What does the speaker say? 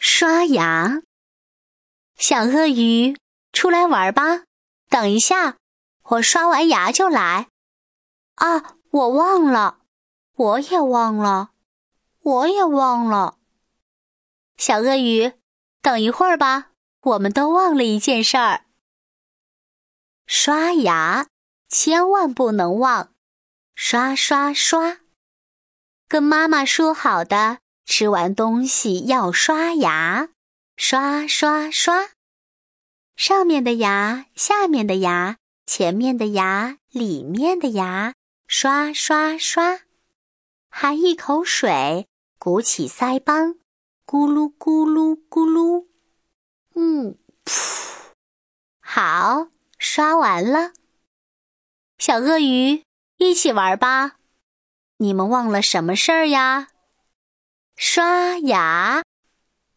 刷牙。小鳄鱼，出来玩吧，等一下，我刷完牙就来。啊，我忘了，我也忘了，我也忘了。小鳄鱼，等一会儿吧，我们都忘了一件事儿。刷牙，千万不能忘，刷刷刷。跟妈妈说好的，吃完东西要刷牙，刷刷刷。上面的牙，下面的牙，前面的牙，里面的牙，刷刷刷。含一口水，鼓起腮帮，咕噜咕噜咕噜。噗，好，刷完了。小鳄鱼，一起玩吧。你们忘了什么事儿呀？刷牙。